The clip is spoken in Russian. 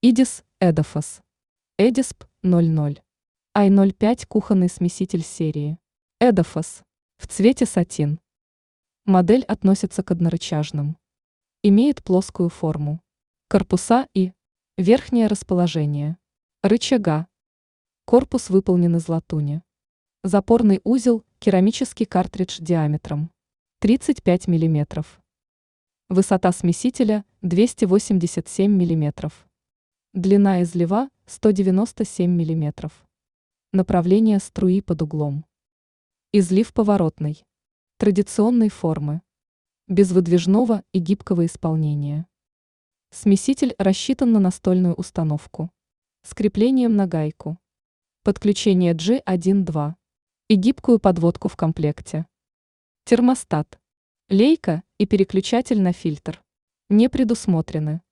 Идис Эдофас. Эдисп 00. Ай-05 кухонный смеситель серии. Эдофас. В цвете сатин. Модель относится к однорычажным. Имеет плоскую форму. Корпуса и верхнее расположение рычага. Корпус выполнен из латуни. Запорный узел – керамический картридж диаметром 35 мм. Высота смесителя – 287 мм. Длина излива – 197 мм. Направление струи под углом. Излив поворотный. Традиционной формы. Без выдвижного и гибкого исполнения. Смеситель рассчитан на настольную установку. С креплением на гайку. Подключение G1.2. И гибкую подводку в комплекте. Термостат. Лейка и переключатель на фильтр не предусмотрены.